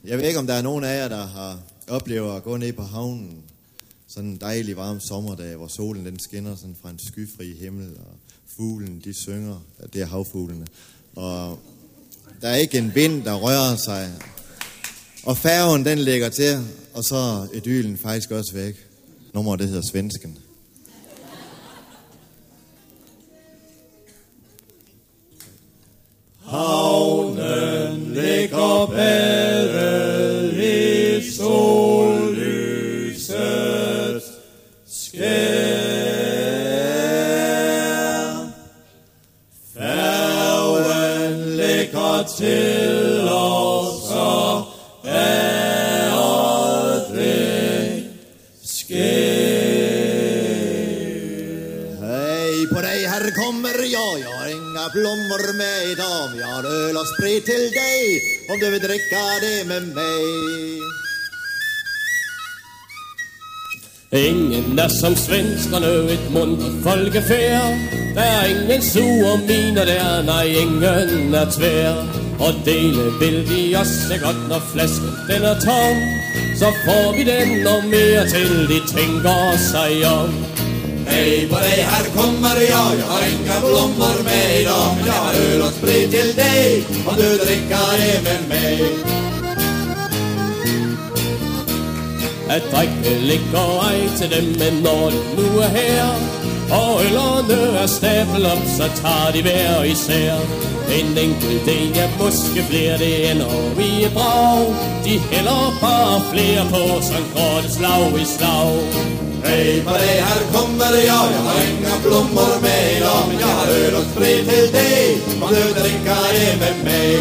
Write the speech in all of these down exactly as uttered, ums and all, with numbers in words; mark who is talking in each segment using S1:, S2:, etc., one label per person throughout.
S1: Jeg ved ikke, om der er nogen af jer, der har oplevet at gå ned på havnen sådan en dejlig varm sommerdag, hvor solen den skinner sådan fra en skyfri himmel, og fuglen de synger, det er havfuglene. Og der er ikke en vind, der rører sig. Og færgen den lægger til, og så er idyllen faktisk også væk. Nummeret det hedder Svensken.
S2: Havnen ligger badet i sollyset skær. Færgen ligger til os, så vejret det sker.
S1: Hej på dig, her kommer jeg. Jeg har inga blommor med i dag, men jeg har øl og sprit til dig, om du vil dricka det med mig.
S2: Ingen er som svenskerne, et mundt folkefærd. Der er ingen sure miner der, nej, ingen er tvær. Og dele vil de også godt, når flasken den er tom. Så får vi den og mere til, de tænker sig om. Hej på dig, her kommer jeg. Jeg har inga blommor med i dag, men jeg har øl og sprit til dig, om du drikker det med mig. At drikke ligger ej til dem, men når de nu er her, og ølerne er stablet op, så tager de hver især. En enkelt del, ja måske flere, det ender vi er brag. De hælder bare flere på, så går det slag i slag. Hej på dig, her kommer jeg. Jeg har inga blommor med i dag, men jeg har øl og sprit til dig, om du drikker det med mig.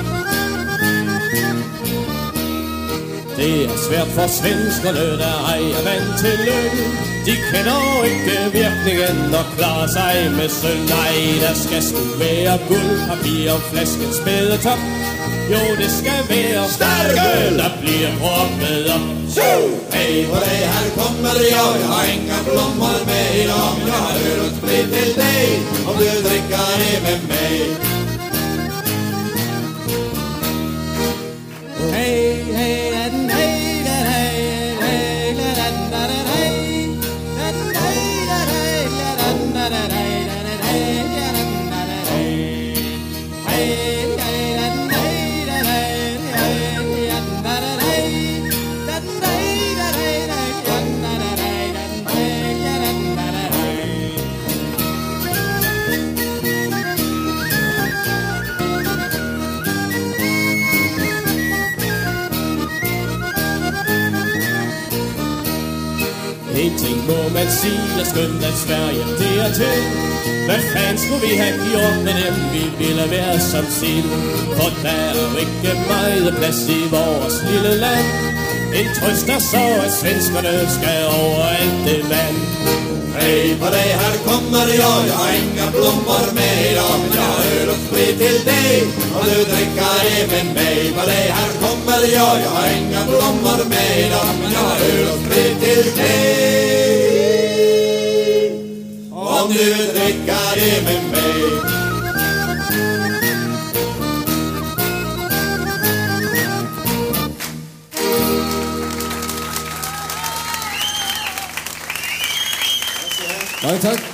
S2: Det er svært for svenskerne, der ej er vant til løn. De kender ikke virkningen og klarer sig med sølv. Nej, der skal sgu være guld, papir og flaskens spæde top. Jo, det skal være stærkel, der bliver proppet op. Hej på dig, her kommer jeg. Jeg har inga blommor med i dag, men jeg har øl og sprit til dig, om du drikker det med mig. Hey, hey, and hey, that hey, hey, that that hey, that hey, that hey, that that hey, that hey, that hey, hey, hey, that hey, that hey, that hey, that hey, that hey, en ting må man sige, at skønt at Sverige det er til. Hvad fanden skulle vi have gjort med dem, vi ville være som sild? For der er jo ikke meget plads i vores lille land. En trøst er så, at svenskerne skal over alt det vand. Hej på dig, her kommer jeg. Jeg har inga blommor med i dag, men jeg har øl og sprit til dig, og du drikker det med mig. På dig, her kommer jeg. Jeg har inga blommor med i dag, men jeg har øl og sprit til dig, om du drikker det med mig.
S3: Mange tak.